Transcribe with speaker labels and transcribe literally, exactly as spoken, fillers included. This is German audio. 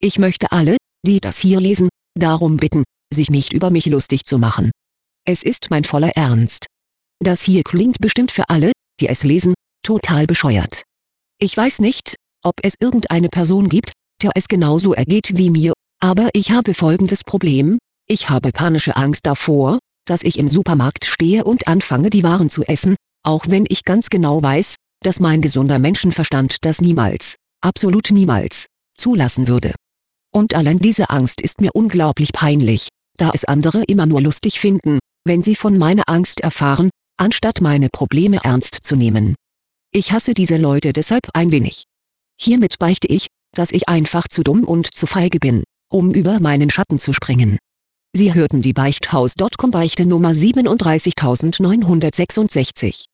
Speaker 1: Ich möchte alle, die das hier lesen, darum bitten, sich nicht über mich lustig zu machen. Es ist mein voller Ernst. Das hier klingt bestimmt für alle, die es lesen, total bescheuert. Ich weiß nicht, ob es irgendeine Person gibt, der es genauso ergeht wie mir, aber ich habe folgendes Problem: Ich habe panische Angst davor, dass ich im Supermarkt stehe und anfange die Waren zu essen, auch wenn ich ganz genau weiß, dass mein gesunder Menschenverstand das niemals, absolut niemals, zulassen würde. Und allein diese Angst ist mir unglaublich peinlich, da es andere immer nur lustig finden, wenn sie von meiner Angst erfahren, anstatt meine Probleme ernst zu nehmen. Ich hasse diese Leute deshalb ein wenig. Hiermit beichte ich, dass ich einfach zu dumm und zu feige bin, um über meinen Schatten zu springen. Sie hörten die Beichthaus Punkt com Beichte Nummer siebenunddreißigtausendneunhundertsechsundsechzig.